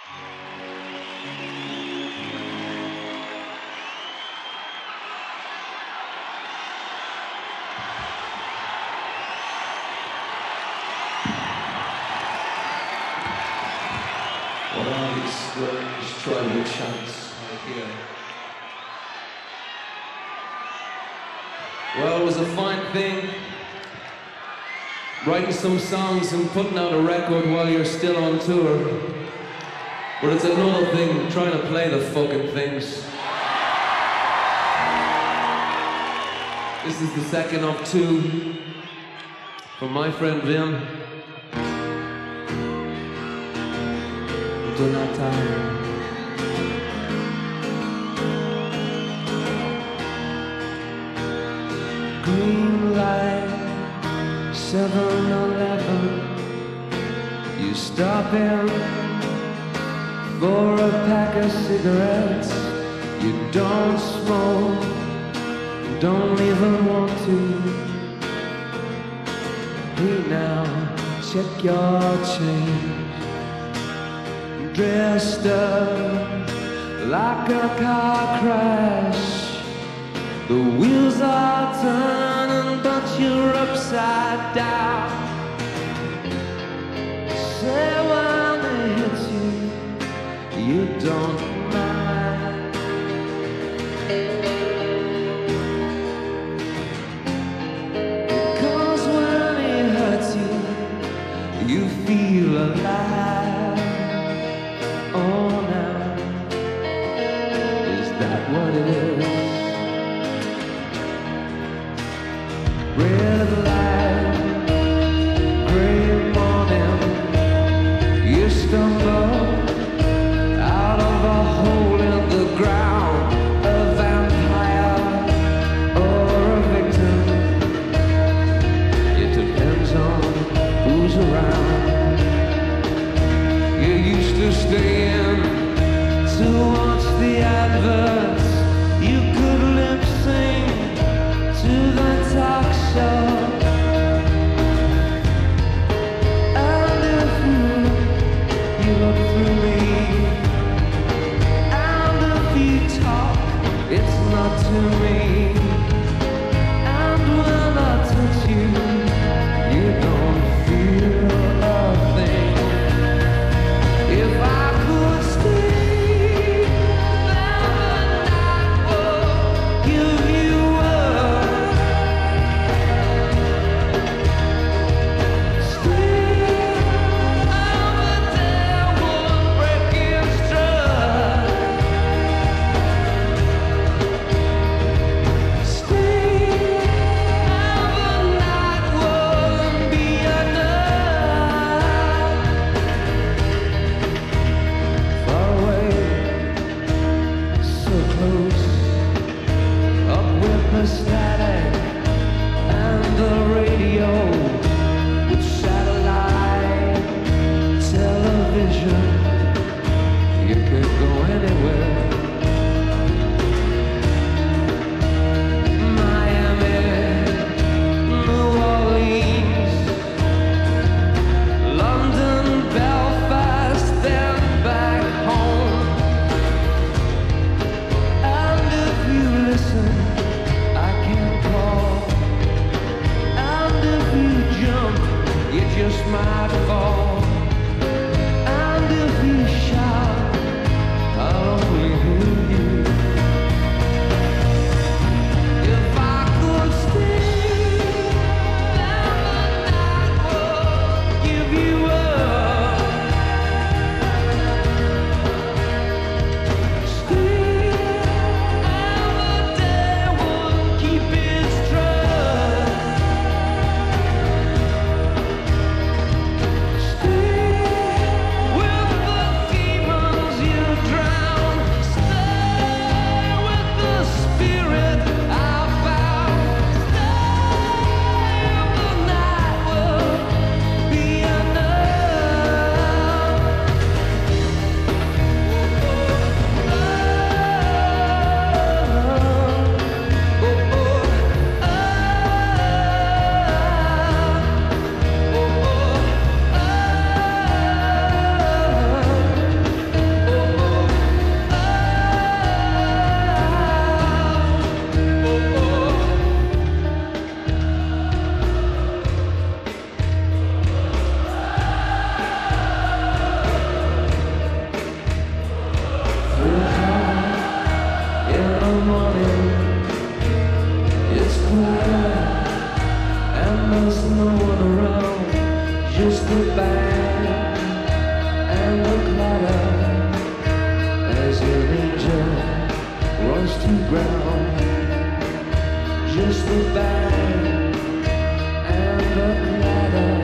Just try your chance right here. Well, it was a fine thing writing some songs and putting out a record while you're still on tour. But it's another thing trying to play the fucking things. This is the second of two from my friend Vim. Donata. Green light, 7-Eleven. You stop in for a pack of cigarettes. You don't smoke, you don't even want to. Hey now, check your change. Dressed up like a car crash. The wheels are turning, but you're upside down. Say when they hit you, you don't mind. Because when it hurts you, you feel alive. Oh, now, is that what it is? Red light, gray morning. You stumble out of a hole in the ground. A vampire or a victim. It depends on who's around. You used to stay in to watch the adverts. You could lip sync to the talk show. And if you look through me, and if you talk, it's not to me. And when I touch you, you don't feel a thing. If I could stay, then the morning, it's quiet and there's no one around, just the bang and the clatter as an angel runs to ground. Just the bang and the clatter